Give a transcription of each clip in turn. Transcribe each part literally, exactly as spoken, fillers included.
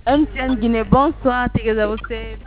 M T N Guinée, bonsoir, Teresa Vossé.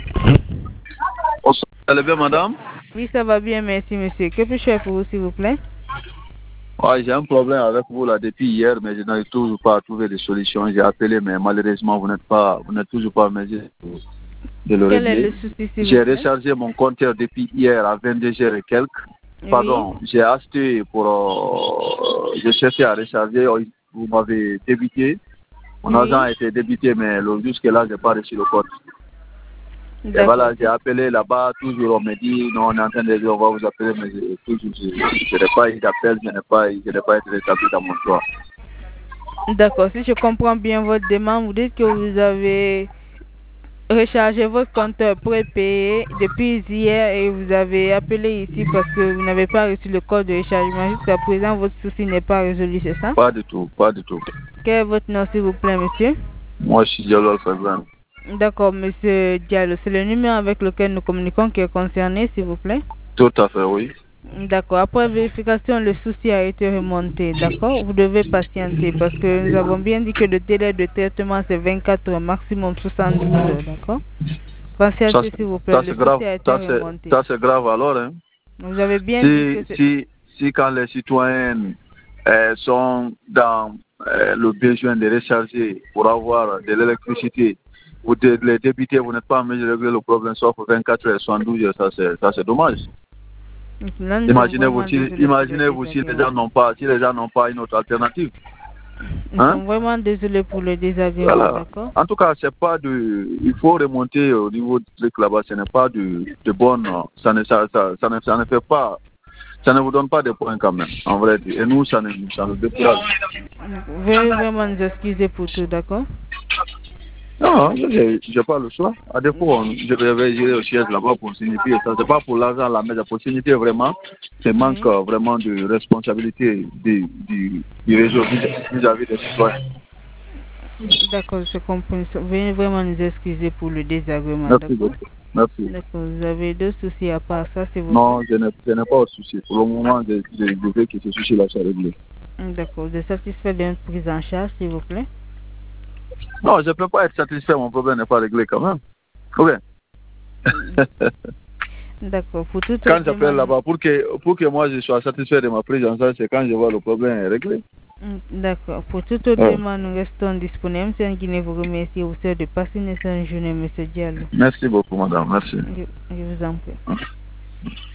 Bonsoir, ça va bien, madame? Oui, ça va bien, merci, monsieur. Que puis-je faire pour vous, s'il vous plaît? Ouais, j'ai un problème avec vous là depuis hier, mais je n'arrive toujours pas à trouver de solution. J'ai appelé, mais malheureusement, vous n'êtes pas, vous n'êtes toujours pas en mesure de le Quel régler. est le souci, s'il vous J'ai plaît? rechargé mon compteur depuis hier à vingt-deux heures et quelques. Oui. Pardon, j'ai acheté pour, euh, j'ai cherché à recharger, vous m'avez débité. Mon Oui. argent a été débité, mais jusque-là, je n'ai pas reçu le code. Et voilà, j'ai appelé là-bas, toujours on me dit, non, on est en train de dire, on va vous appeler, mais je, toujours, je, je n'ai pas eu d'appel, je n'ai pas, je n'ai pas été rétabli dans mon choix. D'accord, si je comprends bien votre demande, vous dites que vous avez rechargé votre compteur prépayé depuis hier et vous avez appelé ici parce que vous n'avez pas reçu le code de rechargement. Jusqu'à présent, votre souci n'est pas résolu, c'est ça? Pas du tout, pas du tout. Quel est votre nom, s'il vous plaît, monsieur? Moi, je suis Diallo Alphabet. D'accord, monsieur Diallo. C'est le numéro avec lequel nous communiquons qui est concerné, s'il vous plaît? Tout à fait, oui. D'accord. Après vérification, le souci a été remonté. D'accord? Vous devez patienter parce que nous avons bien dit que le délai de traitement c'est vingt-quatre heures, maximum soixante-douze heures. D'accord? Patientez, s'il vous plaît. Ça, Le c'est grave. souci a été Ça, remonté. ça, c'est grave alors. Hein? Vous avez bien si, dit que c'est... Si, si quand les citoyens euh, sont dans euh, le besoin de recharger pour avoir de l'électricité, vous de, les débiter, vous n'êtes pas en mesure de régler le problème sauf vingt-quatre heures, soixante-douze heures, ça c'est, ça c'est dommage. Imaginez-vous si, imaginez-vous si les gens n'ont pas, si les gens n'ont pas une autre alternative. Nous hein? sommes vraiment désolés pour le désagrément, voilà. D'accord? En tout cas, c'est pas de, il faut remonter au niveau du truc là-bas. Ce n'est pas de, de bonne, ça ne, ça, ça, ça, ne, ça ne fait pas, ça ne vous donne pas de points quand même, en vrai. Et nous, ça, ne, ça nous décourage. Veuillez vraiment nous excuser pour tout, d'accord? Non, je n'ai pas le choix. À défaut, je vais gérer au siège là-bas pour signifier ça. Ce n'est pas pour l'argent là, mais pour signifier vraiment, c'est manque oui. vraiment de responsabilité du, du, du réseau vis-à-vis des citoyens. D'accord, je comprends. Veuillez vraiment nous excuser pour le désagrément. Merci beaucoup. Merci. D'accord, vous avez deux soucis à part ça, c'est vous? Non, je n'ai pas de soucis. Pour le moment, je, je, je veux que ce souci-là soit réglé. D'accord, vous êtes satisfait d'une prise en charge, s'il vous plaît? Non, je ne peux pas être satisfait, mon problème n'est pas réglé quand même. Ok. D'accord, pour tout quand j'appelle là-bas, pour que, pour que moi je sois satisfait de ma prise en charge, c'est quand je vois le problème est réglé. D'accord, pour toute autre ouais. demande, nous restons disponibles. C'est un Guinée vous remercie et vous souhaite de passer une excellente journée, M. Diallo. Merci beaucoup, madame, merci. Je, je vous en prie.